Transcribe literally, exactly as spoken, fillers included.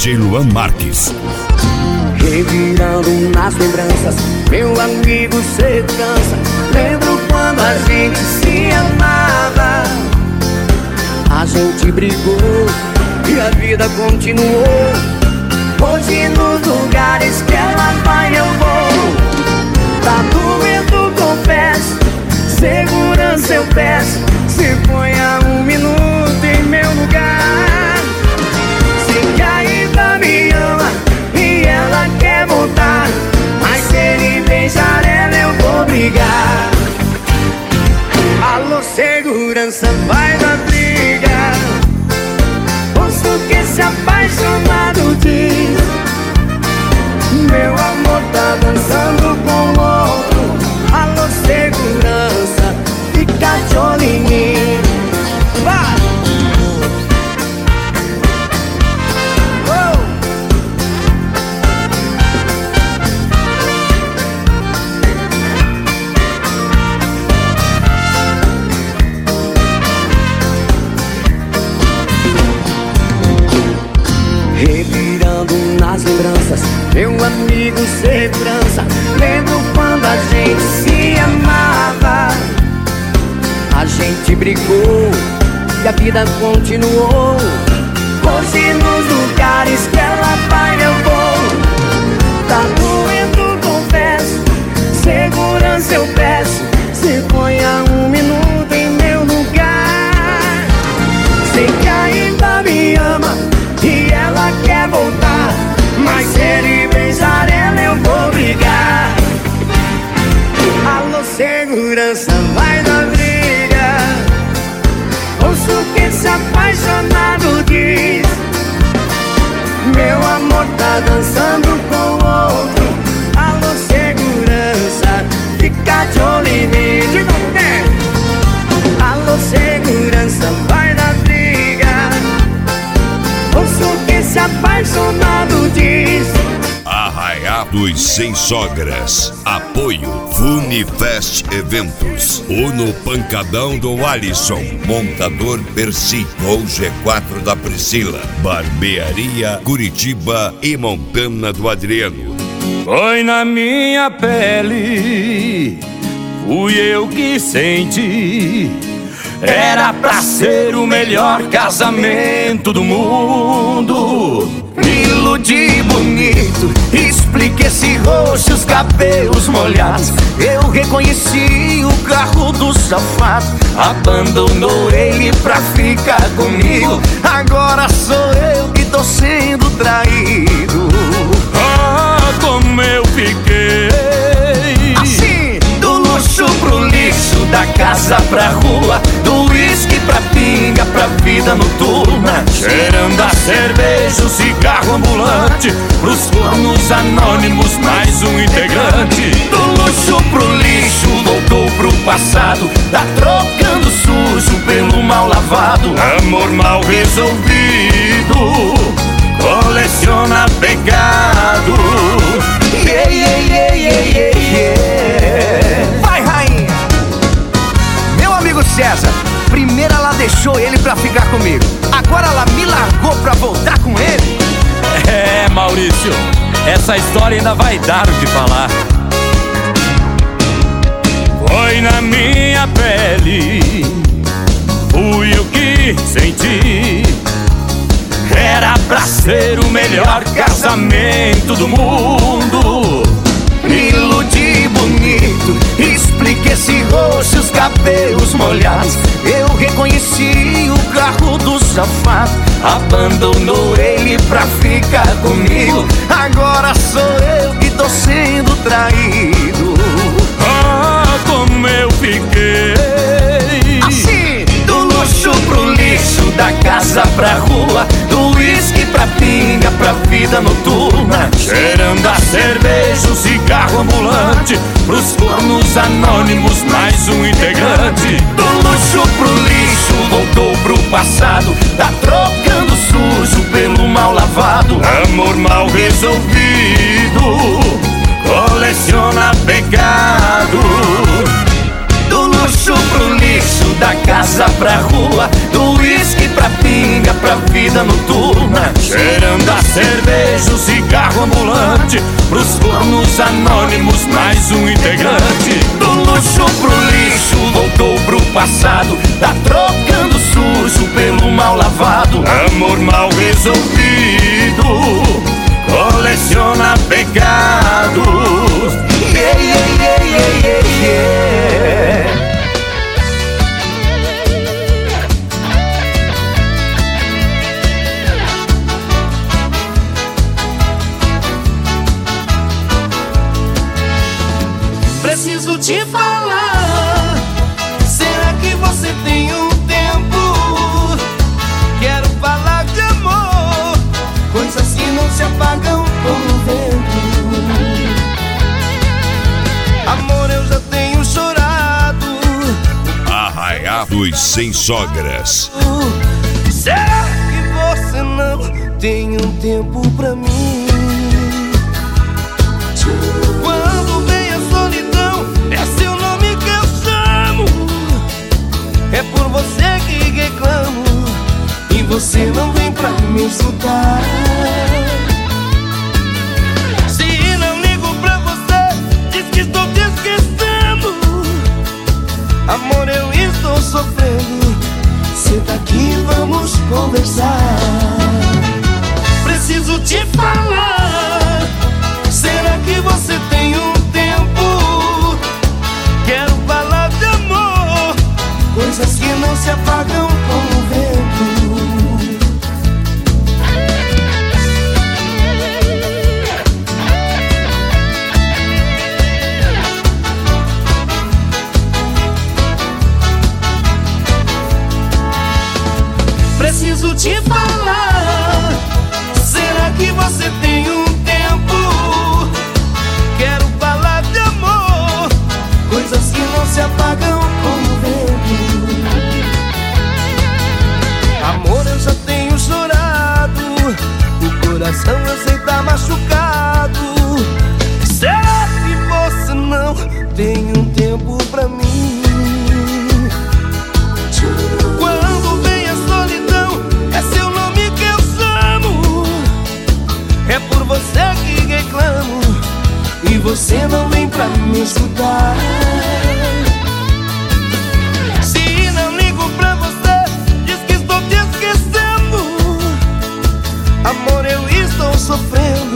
D J Luan Marques. Revirando nas lembranças, meu amigo segurança. Lembro quando a gente se amava. A gente brigou e a vida continuou. Hoje nos lugares que ela vai eu vou. Tá doendo, confesso, segurança eu peço. Se ponha um minuto em meu lugar. Sei que ainda me ama e ela quer voltar, mas se ele beijar ela eu vou brigar. Alô, segurança, vai na briga. Ouço que esse apaixonado diz: meu amor tá dançando com outro. Alô, segurança, fica de olho em mim. Vai! Revirando nas lembranças, meu amigo segurança. Lembro quando a gente se amava. A gente brigou e a vida continuou. Hoje nos lugares que ela vai eu vou. Tá doendo, confesso, segurança eu peço. Se ponha um minuto em meu lugar. Sei que ainda me ama e ela quer voltar, mas se ele beijar ela eu vou brigar. Alô, segurança, vai na briga. Ouço que esse apaixonado diz: meu amor tá dançando com outro. Alô, segurança, fica de olho em mim. De novo, né? Alô, segurança, vai na briga. Ouço que esse apaixonado diz. Arraiados Sem Sogras. Apoio Funifest Eventos. Uno Pancadão do Alisson. Montador Percy. Gol G quatro da Priscila. Barbearia Curitiba e Montana do Adriano. Foi na minha pele, fui eu que senti. Era pra ser o melhor casamento do mundo. Me iludi bonito, expliquei esse rosto, os cabelos molhados. Eu reconheci o carro do safado. Abandonou ele pra ficar comigo. Agora sou eu que tô sendo traído. Ah, como eu fiquei assim, do luxo pro lixo, da casa pra rua, do uísque pra pinga, pra vida noturna. Cheirando a cerveja, o cigarro ambulante, pros cornos anônimos, mais um integrante. Do luxo pro lixo, voltou pro passado. Tá trocando sujo pelo mal lavado. Amor mal resolvido, coleciona pecado. Yeah, yeah, yeah, yeah, yeah, yeah. Vai, rainha! Meu amigo César, primeiro ela deixou ele pra ficar comigo. Agora ela me largou pra voltar com ele. É, Maurício, essa história ainda vai dar o que falar. Foi na minha pele, fui eu que senti. Era pra ser o melhor casamento do mundo. Me iludi bonito, expliquei esse rosto, os cabelos molhados. Eu reconheci o carro do safado. Abandonou ele pra ficar comigo. Agora sou eu que tô sendo traído. Ah, como eu fiquei assim, do luxo pro lixo, da casa pra rua, do uísque pra pinga, pra vida noturna. Cheirando a cerveja, o cigarro ambulante, pros cornos anônimos, mais um integrante. Do luxo pro lixo, voltou pro passado. Tá trocando sujo pelo mal lavado. Amor mal resolvido, coleciona pecado. Do luxo pro lixo, da casa pra rua, do uísque pra pinga, pra vida noturna, cheirando a cerveja, o cigarro ambulante. Pros cornos anônimos, mais um integrante. Do luxo pro lixo, voltou pro passado. Tá trocando sujo pelo mal lavado. Amor mal resolvido coleciona pecados. Yeah, yeah, yeah, yeah, yeah, yeah. Preciso te falar, será que você tem um tempo? Quero falar de amor, coisas que não se apagam com o vento. Amor, eu já tenho chorado. Arraiá dos Sem Sogras. Será que você não tem um tempo pra mim? Quando vem a solidão, é seu nome que eu chamo. É por você que reclamo, e você não vem pra me escutar. Se não ligo pra você, diz que estou te esquecendo. Amor, eu estou sofrendo. Senta aqui, vamos conversar. Preciso te falar, será que você tem um tempo? Quero falar de amor, coisas que não se apagam com o vento. Preciso te falar, será que você tem um tempo? Quero falar de amor, coisas que não se apagam com o vento. Amor, eu já tenho chorado, o coração eu sei tá machucado. Será que você não tem um tempo pra mim? Quando vem a solidão, é seu nome que eu chamo. É por você que reclamo, e você não vem pra me escutar. Se não ligo pra você, diz que estou te esquecendo. Amor, eu estou sofrendo.